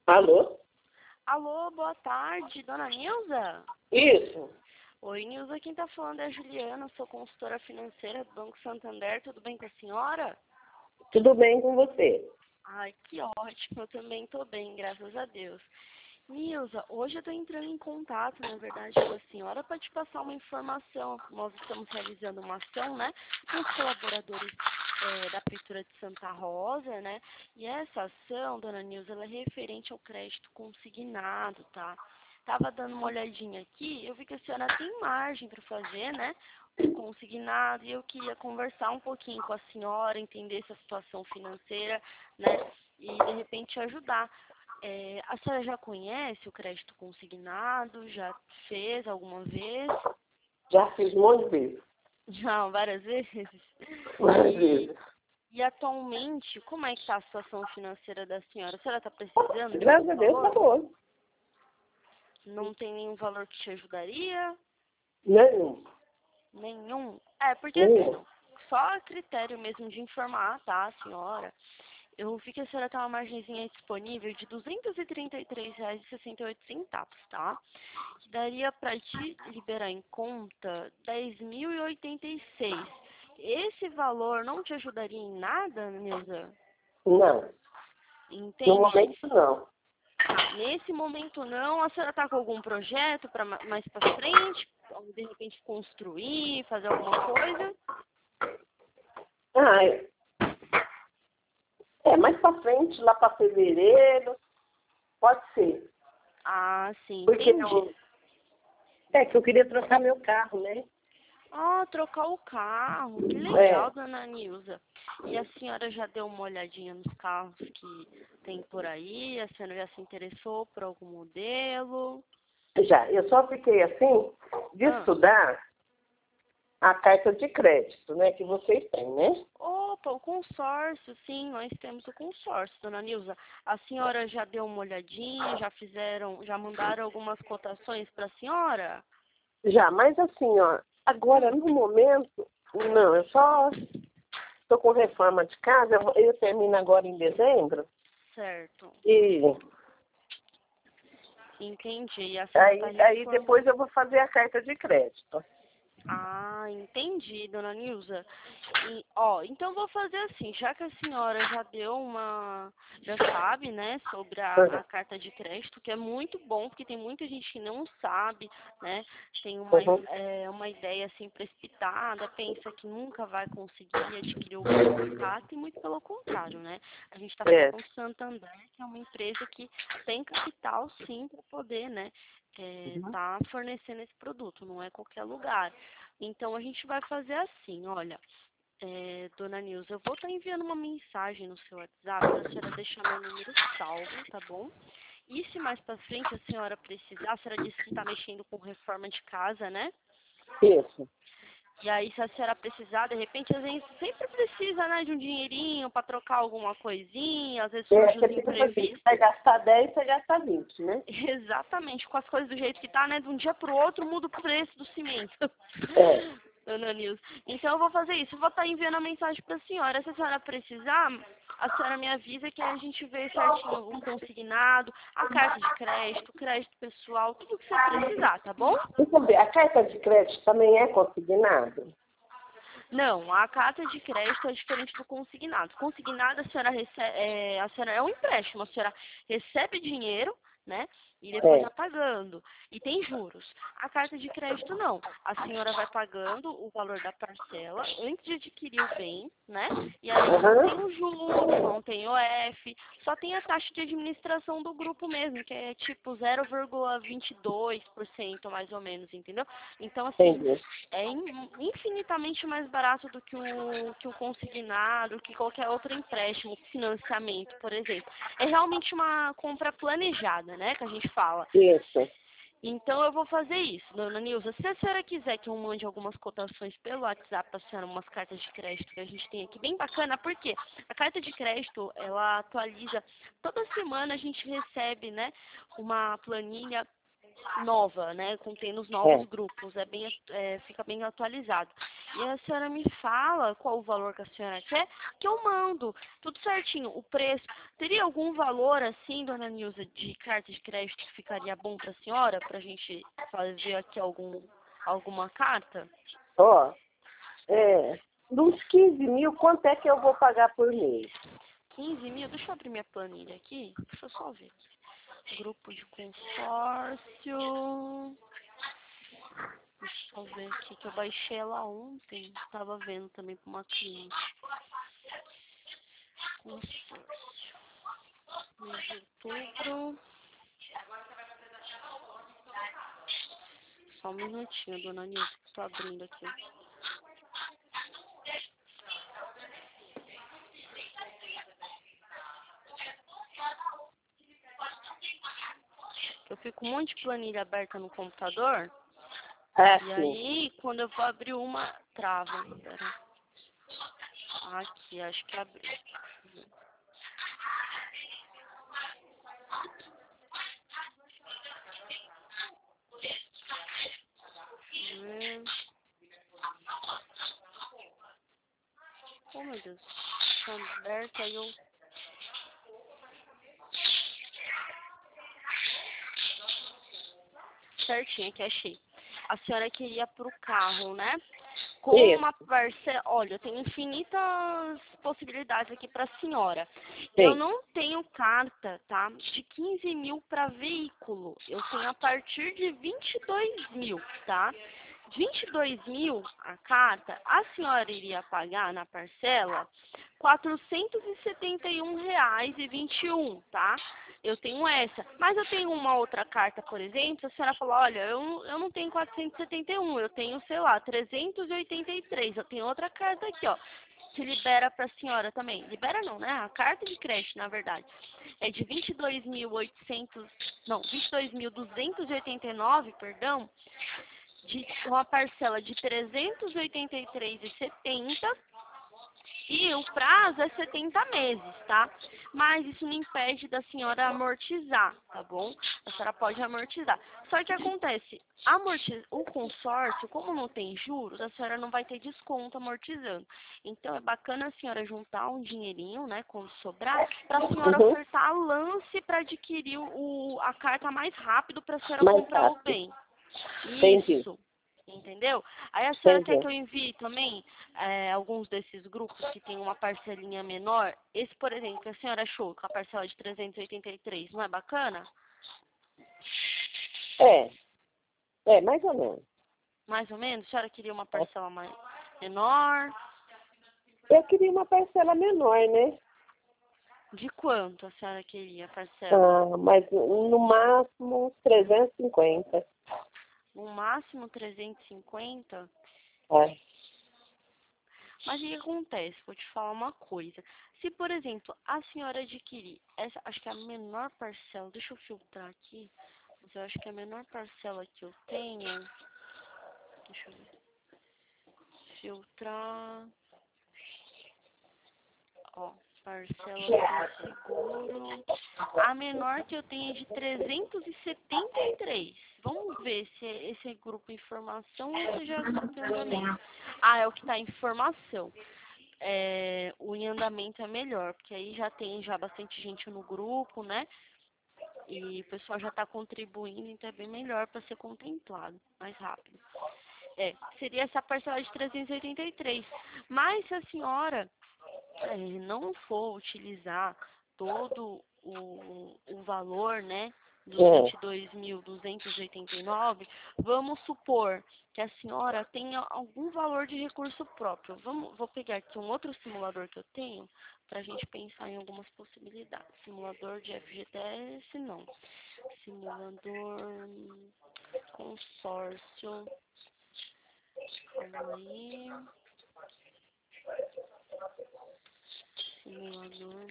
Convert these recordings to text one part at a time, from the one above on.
Alô? Alô, boa tarde, dona Nilza? Isso. Oi, Nilza, quem tá falando é a Juliana, sou consultora financeira do Banco Santander, tudo bem com a senhora? Tudo bem com você? Ai, que ótimo, eu também tô bem, graças a Deus. Nilza, hoje eu tô entrando em contato, na verdade, com a senhora para te passar uma informação. Nós estamos realizando uma ação, né, com os colaboradores da Prefeitura de Santa Rosa, né, e essa ação, dona Nilza, ela é referente ao crédito consignado, tá? Tava dando uma olhadinha aqui, eu vi que a senhora tem margem para fazer, né, o consignado, e eu queria conversar um pouquinho com a senhora, entender essa situação financeira, né, e de repente ajudar. A senhora já conhece o crédito consignado? Já fez alguma vez? Já fiz um monte de vezes. Já, várias vezes? Várias vezes. E atualmente, como é que está a situação financeira da senhora? A senhora está precisando de Graças algum a Deus, tá valor? bom. Não tem nenhum valor que te ajudaria? Nenhum. Nenhum? Porque Nenhum. assim, só a critério mesmo de informar, tá, a senhora? Eu vi que a senhora tem uma margenzinha disponível de R$ 233,68, tá? Que daria para te liberar em conta 10.086. Esse valor não te ajudaria em nada, Nilza? Não. No Entende? momento, não. Nesse momento não. A senhora está com algum projeto para mais para frente? Ou de repente construir, fazer alguma coisa? Ah, mais pra frente, lá pra fevereiro, pode ser. Ah, sim, Porque entendi. que eu queria trocar meu carro, né? Ah, trocar o carro. Que É, legal, dona Nilza. E a senhora já deu uma olhadinha nos carros que tem por aí? A senhora já se interessou por algum modelo? já. Eu só fiquei assim de Ah, estudar a carta de crédito, né? Que vocês têm, né? opa, o consórcio, sim, nós temos o consórcio, dona Nilza. A senhora já deu uma olhadinha, já mandaram algumas cotações para a senhora? Já, mas assim, ó, agora Hum, no momento, não, eu só estou com reforma de casa, eu termino agora em dezembro, certo. e Entendi. E a senhora está aí reformando. depois eu vou fazer a carta de crédito. Ah, entendi, dona Nilza. Então eu vou fazer assim, já que a senhora já sabe, né, sobre a carta de crédito, que é muito bom, porque tem muita gente que não sabe, né, tem Uhum. uma ideia assim precipitada, pensa que nunca vai conseguir adquirir o valor da carta, e muito pelo contrário, né? A gente está É, falando do Santander, que é uma empresa que tem capital sim para poder, né, tá fornecendo esse produto, não é qualquer lugar. Então, a gente vai fazer assim, olha, dona Nilza, eu vou estar enviando uma mensagem no seu WhatsApp para a senhora deixar meu número salvo, tá bom? E se mais para frente a senhora precisar, a senhora disse que está mexendo com reforma de casa, né? isso. E aí, se a senhora precisar, de repente, a gente sempre precisa, né, de um dinheirinho para trocar alguma coisinha, às vezes surge Você os pensa assim, imprevistos. você vai gastar 10, você gasta 20, né? Exatamente, com as coisas do jeito que tá, né? De um dia pro outro muda o preço do cimento. É. Dona Nilza. Então eu vou fazer isso. Eu vou estar enviando a mensagem para a senhora. Se a senhora precisar, a senhora me avisa que a gente vê certinho o consignado, a carta de crédito, o crédito pessoal, tudo que você precisar, tá bom? Deixa eu ver, a carta de crédito também é consignado? Não, a carta de crédito é diferente do consignado. Consignado, a senhora recebe, a senhora é um empréstimo, a senhora recebe dinheiro, né? E depois É. vai pagando. E tem juros. A carta de crédito não. A senhora vai pagando o valor da parcela antes de adquirir o bem, né? E aí não tem Aham. o juros, não tem o F, só tem a taxa de administração do grupo mesmo, que é tipo 0,22% mais ou menos, entendeu? Então, assim, Entendi. é infinitamente mais barato do que o consignado, que qualquer outro empréstimo, financiamento, por exemplo. É realmente uma compra planejada, né, que a gente fala. Isso. Então, eu vou fazer isso, dona Nilza. Se a senhora quiser que eu mande algumas cotações pelo WhatsApp para a senhora, umas cartas de crédito que a gente tem aqui, bem bacana, porque a carta de crédito, ela atualiza, toda semana a gente recebe, né, uma planilha nova, né? Contendo os novos grupos. Fica bem atualizado. E a senhora me fala qual o valor que a senhora quer, que eu mando. Tudo certinho. O preço. Teria algum valor, assim, dona Nilza, de carta de crédito que ficaria bom para a senhora? Pra gente fazer aqui alguma carta? Ó, dos 15 mil, quanto é que eu vou pagar por mês? 15 mil? Deixa eu abrir minha planilha aqui. Deixa eu só ver. Grupo de consórcio. Deixa eu ver aqui, que eu baixei ela ontem. Estava vendo também para uma cliente. Consórcio. Mês de outubro. Só um minutinho, dona Nilce, que estou abrindo aqui. Eu fico com um monte de planilha aberta no computador. E Sim. aí, quando eu vou abrir uma, trava. Pera. Aqui, acho que abriu. Oh, meu Deus. Tá aberta aí eu... Certinho, aqui achei. A senhora queria pro carro, né? Com Isso. uma parcela... Olha, eu tenho infinitas possibilidades aqui pra senhora. Sim. Eu não tenho carta, tá? De 15 mil para veículo. Eu tenho a partir de 22 mil, tá? 22 mil a carta, a senhora iria pagar na parcela R$ 471,21, tá? Eu tenho essa. Mas eu tenho uma outra carta, por exemplo, a senhora falou, olha, eu não tenho 471, eu tenho, sei lá, 383. Eu tenho outra carta aqui, ó, que libera para a senhora também. Libera não, né? A carta de crédito, na verdade. É de 22.800, não, 22.289, perdão, de uma parcela de 383,70 e o prazo é 70 meses, tá? Mas isso não impede da senhora amortizar, tá bom? A senhora pode amortizar. Só que acontece, o consórcio, como não tem juros, a senhora não vai ter desconto amortizando. Então é bacana a senhora juntar um dinheirinho, né, quando sobrar, para a senhora ofertar lance para adquirir a carta mais rápido para a senhora comprar o bem. Isso. Entendeu? Aí a senhora quer que eu envie também alguns desses grupos que tem uma parcelinha menor. Esse, por exemplo, que a senhora achou com a parcela de 383, não é bacana? Mais ou menos. Mais ou menos? A senhora queria uma parcela menor? Eu queria uma parcela menor, né? De quanto a senhora queria a parcela? Mas no máximo uns 350. No máximo 350? Mas o que acontece? Vou te falar uma coisa. Se, por exemplo, a senhora adquirir essa, acho que é a menor parcela, deixa eu filtrar aqui, mas eu acho que a menor parcela que eu tenho, deixa eu ver, filtrar, ó, parcela do seguro, a menor que eu tenho é de 373. Vamos ver se esse é grupo informação ou se já é grupo em andamento. É o que está em informação. O em andamento é melhor, porque aí já tem bastante gente no grupo, né? E o pessoal já está contribuindo, então é bem melhor para ser contemplado, mais rápido. Seria essa parcela de 383. Mas se a senhora não for utilizar todo o valor, né, dos 22.289, vamos supor que a senhora tenha algum valor de recurso próprio. Vou pegar aqui um outro simulador que eu tenho para a gente pensar em algumas possibilidades. Simulador de FGTS, não. Simulador consórcio. Calma aí. Simulador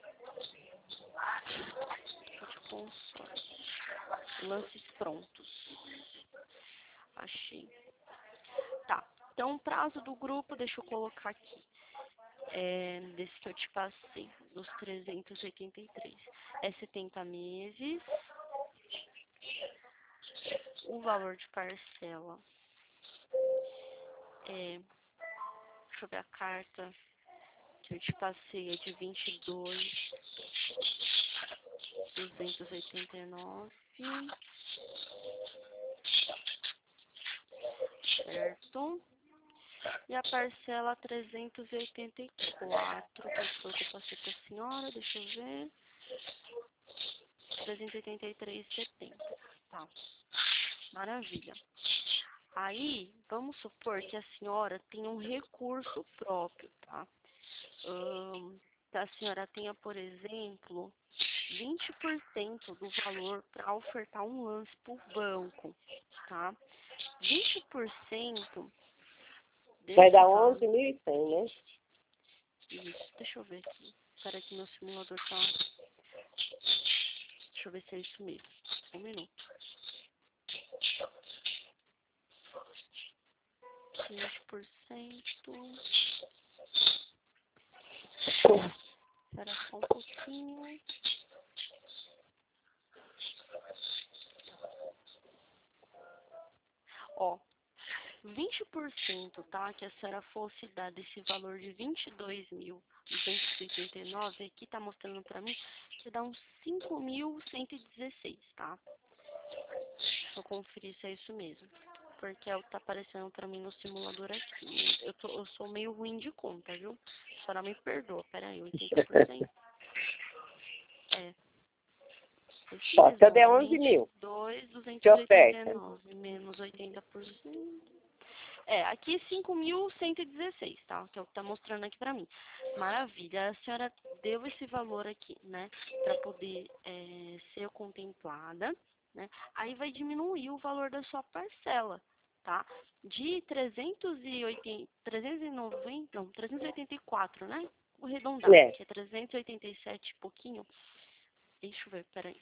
de consórcio. Lances prontos. Achei. Tá. Então, o prazo do grupo, deixa eu colocar aqui. Desse que eu te passei, dos 383. É 70 meses. o valor de parcela é, deixa eu ver a carta que eu te passei, é de 22.289, certo? E a parcela 384, que foi o que eu passei para a senhora, deixa eu ver, 383,70, tá? Maravilha. Aí, vamos supor que a senhora tenha um recurso próprio, tá? Que a senhora tenha, por exemplo, 20% do valor para ofertar um lance para o banco, tá? 20% Vai desse dar valor. 11.100, né? Isso, deixa eu ver aqui. Espera que meu simulador tá. Deixa eu ver se é isso mesmo. Um minuto. 20%. Espera só um pouquinho. Ó, 20%, tá? Que a senhora fosse dar desse valor de 22.289, aqui tá mostrando pra mim que dá uns 5.116, tá? Deixa eu conferir se é isso mesmo. Porque é o que tá aparecendo pra mim no simulador aqui. Eu sou meio ruim de conta, viu? A senhora me perdoa. Pera aí, 80%? É. Esse Ó, se eu der mesmo, 11 mil de oferta. 22.289 menos 80%. É, aqui 5.116, tá? Que é o que tá mostrando aqui pra mim. Maravilha. A senhora deu esse valor aqui, né? Pra poder ser contemplada, né? Aí vai diminuir o valor da sua parcela, tá? De 384, né? Vou arredondar, É. que é 387 e pouquinho. Deixa eu ver, peraí.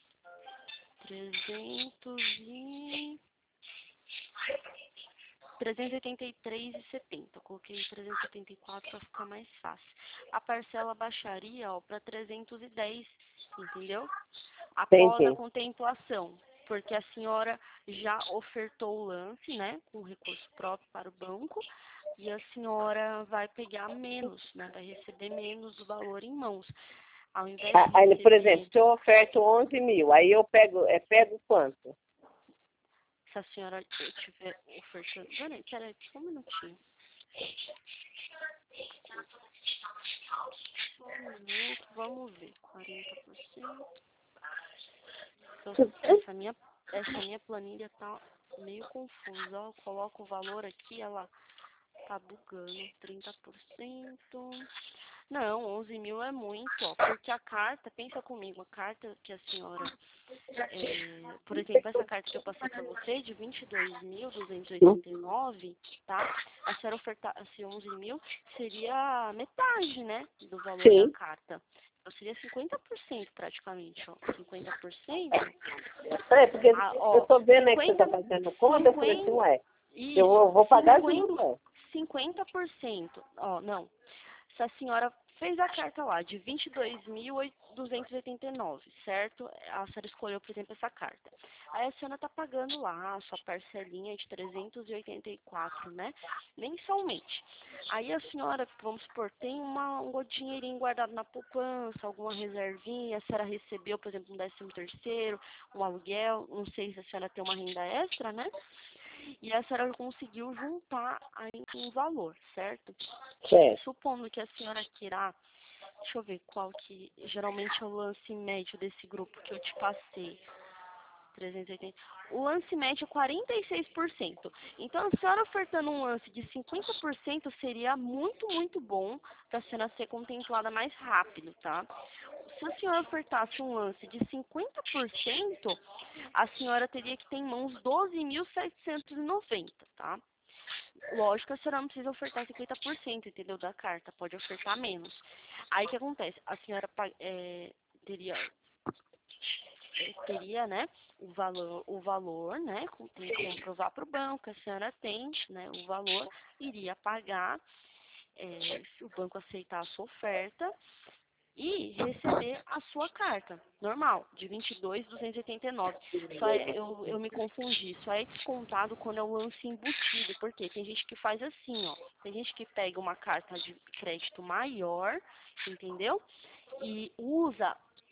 383,70. Coloquei 384 para ficar mais fácil. A parcela baixaria, ó, para 310, entendeu? Após a Entendi. contemplação, porque a senhora já ofertou o lance, né, com recurso próprio para o banco, e a senhora vai pegar menos, né, vai receber menos o valor em mãos. Ao invés de Aí, por receber, exemplo, se eu oferto 11 mil, aí eu pego quanto? se a senhora estiver ofertando... Peraí, só um minutinho. Só um minuto, vamos ver. 40%. Então, essa minha planilha tá meio confusa. Ó, eu coloco o valor aqui, ela tá bugando. 30%. Não, 11 mil é muito, ó. Porque a carta, pensa comigo, a carta que a senhora... por exemplo, essa carta que eu passei para você, de 22.289, tá? A senhora ofertasse 11 mil, seria metade, né? Do valor da Sim. carta. Então, seria 50% praticamente, ó. 50%. Porque eu Ó, tô vendo aí que você 50, tá fazendo conta, eu falei assim, 50, ué, eu isso, vou pagar juros, ué. 50%. Ó, não. Se a senhora fez a carta lá de 22.289, certo? A senhora escolheu, por exemplo, essa carta. Aí a senhora está pagando lá a sua parcelinha de 384, né? Mensalmente. Aí a senhora, vamos supor, tem um dinheirinho guardado na poupança, alguma reservinha, a senhora recebeu, por exemplo, um 13º, um aluguel, não sei se a senhora tem uma renda extra, né? E a senhora conseguiu juntar aí um valor, certo? Certo. Supondo que a senhora queira, deixa eu ver qual que geralmente é o lance médio desse grupo que eu te passei. 380. O lance médio é 46%. Então, a senhora ofertando um lance de 50% seria muito, muito bom para a senhora ser contemplada mais rápido, tá? Se a senhora ofertasse um lance de 50%, a senhora teria que ter em mãos 12.790, tá? Lógico, a senhora não precisa ofertar 50%, entendeu, da carta, pode ofertar menos. Aí o que acontece? A senhora teria, né, o valor, né, tem que comprovar para o banco que a senhora tem, né, o valor, iria pagar, se o banco aceitar a sua oferta, e receber a sua carta normal, de 22.289. Só eu me confundi, só é descontado quando é o lance embutido, porque tem gente que faz assim, ó, tem gente que pega uma carta de crédito maior, entendeu? E usa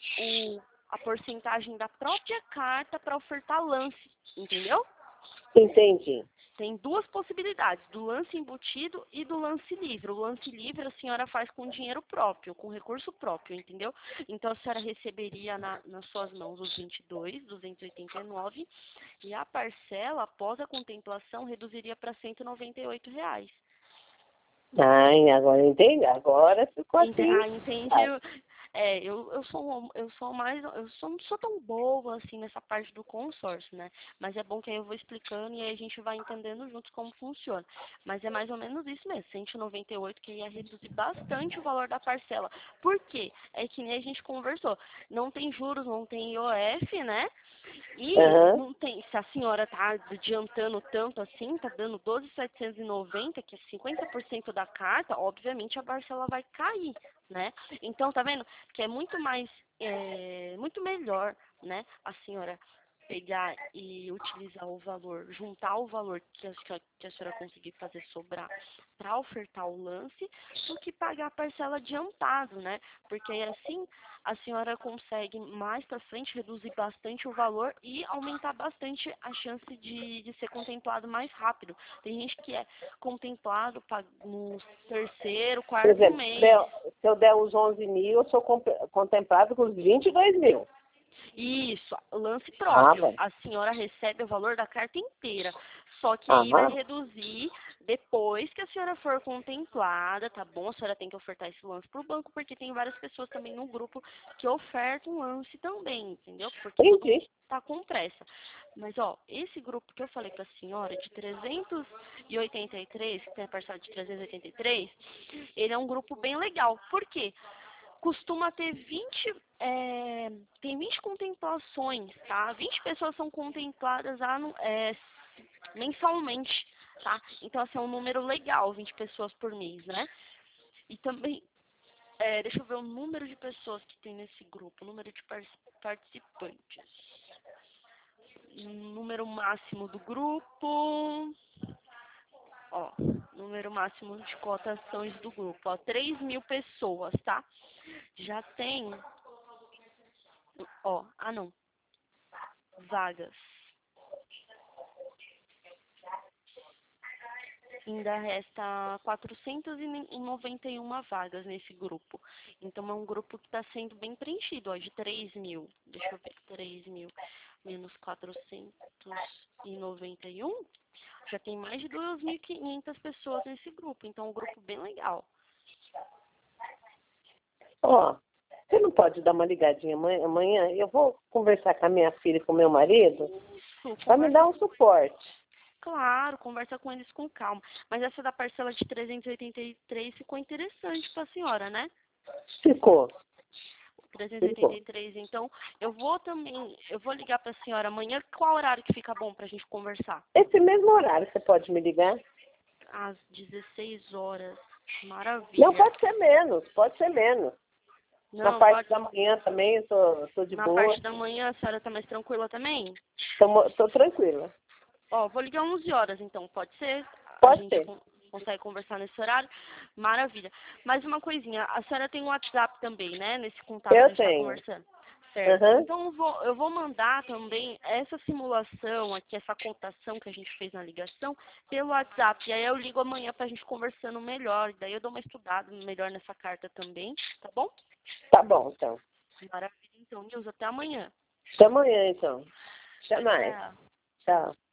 a porcentagem da própria carta para ofertar lance, entendeu? Entendi. Tem duas possibilidades, do lance embutido e do lance livre. O lance livre a senhora faz com dinheiro próprio, com recurso próprio, entendeu? Então a senhora receberia nas suas mãos os 22.289 e a parcela, após a contemplação, reduziria para R$ 198. Ai, agora eu entendi. Agora ficou assim. Entendi. Eu não sou tão boa assim nessa parte do consórcio, né? Mas é bom que aí eu vou explicando e aí a gente vai entendendo juntos como funciona. Mas é mais ou menos isso mesmo, 198, que ia reduzir bastante o valor da parcela. Por quê? É que nem a gente conversou. Não tem juros, não tem IOF, né? E não tem, se a senhora tá adiantando tanto assim, tá dando 12.790, que é 50% da carta, obviamente a parcela vai cair, né? Então, tá vendo que é muito muito melhor, né, a senhora pegar e utilizar o valor, juntar o valor que a senhora conseguir fazer sobrar para ofertar o lance, do que pagar a parcela adiantado, né? Porque aí assim a senhora consegue mais para frente reduzir bastante o valor e aumentar bastante a chance de ser contemplado mais rápido. Tem gente que é contemplado no terceiro, Por quarto exemplo, mês. se eu der os 11 mil, eu sou contemplado com os 22 mil. Isso, lance próprio. Ah, A senhora recebe o valor da carta inteira. Só que aí vai reduzir depois que a senhora for contemplada, tá bom? A senhora tem que ofertar esse lance pro banco, porque tem várias pessoas também no grupo que ofertam lance também, entendeu? Porque todo mundo tá com pressa. Mas, ó, esse grupo que eu falei pra senhora, de 383, que tem a parcela de 383, ele é um grupo bem legal. Por quê? Costuma ter tem 20 contemplações, tá? 20 pessoas são contempladas mensalmente, tá? Então, assim, é um número legal, 20 pessoas por mês, né? E também, deixa eu ver o número de pessoas que tem nesse grupo, o número de participantes. Número máximo do grupo, ó, número máximo de cotações do grupo, ó, 3.000 pessoas, tá? Já tem, ó, não, vagas. Ainda resta 491 vagas nesse grupo. Então, é um grupo que está sendo bem preenchido, ó, de 3.000. Deixa eu ver, 3.000 menos 491, já tem mais de 2.500 pessoas nesse grupo. Então, é um grupo bem legal. Ó, você não pode dar uma ligadinha amanhã? Eu vou conversar com a minha filha e com o meu marido para me dar um suporte. Claro, conversa com eles com calma. Mas essa da parcela de 383 ficou interessante para a senhora, né? Ficou. 383, então eu vou ligar para a senhora amanhã. Qual horário que fica bom para a gente conversar? Esse mesmo horário você pode me ligar? Às 16 horas. Maravilha. Não, pode ser menos, pode ser menos. Não, na parte da manhã também, eu tô de boa. Na parte da manhã a senhora tá mais tranquila também? Tô tranquila. Ó, vou ligar 11 horas então, pode ser? Pode ser. Consegue conversar nesse horário? Maravilha. Mais uma coisinha, a senhora tem um WhatsApp também, né? Nesse contato que a gente tá conversando. Certo. Então eu vou mandar também essa simulação aqui, essa cotação que a gente fez na ligação, pelo WhatsApp. E aí eu ligo amanhã pra gente conversando melhor. Daí eu dou uma estudada melhor nessa carta também, tá bom? Tá bom, então. Maravilha, então, Nilza, até amanhã. Até amanhã, então. Até mais. Tchau. Tchau.